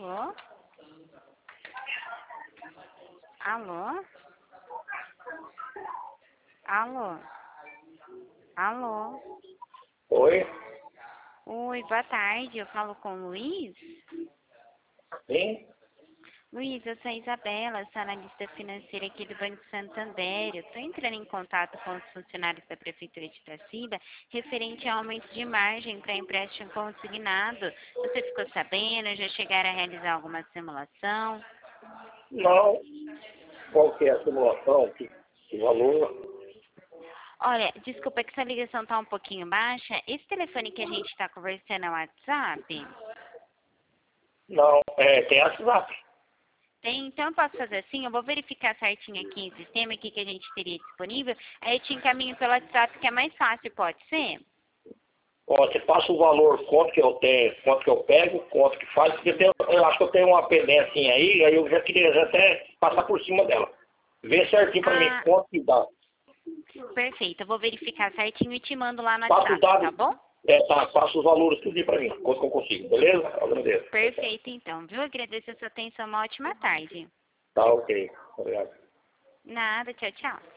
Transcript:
Alô? Alô? Alô? Alô? Oi? Oi, boa tarde. Eu falo com o Luiz. Sim? Luiz, eu sou a Isabela, sou analista financeira aqui do Banco Santander. Eu estou entrando em contato com os funcionários da Prefeitura de Itaciba referente ao aumento de margem para empréstimo consignado. Você ficou sabendo? Já chegaram a realizar alguma simulação? Não. Qual que é a simulação? Que valor? Olha, desculpa que essa ligação está um pouquinho baixa. Esse telefone que a gente está conversando é o WhatsApp? Não, tem WhatsApp. Tem, então eu posso fazer assim, eu vou verificar certinho aqui o sistema aqui que a gente teria disponível, aí eu te encaminho pelo WhatsApp que é mais fácil, pode ser? Ó, você passa o valor, quanto que eu tenho, quanto que eu pego, quanto que faz, porque eu acho que eu tenho uma pendência aí eu já queria até passar por cima dela. Vê certinho pra mim Ah, quanto que dá. perfeito, eu vou verificar certinho e te mando lá no Passa os WhatsApp, tá dados, bom? passa os valores tudo pra mim, quanto que eu consigo, beleza? Eu agradeço. Perfeito então, viu? Agradeço a sua atenção, uma ótima tarde. Tá ok, obrigado. Nada, tchau, tchau.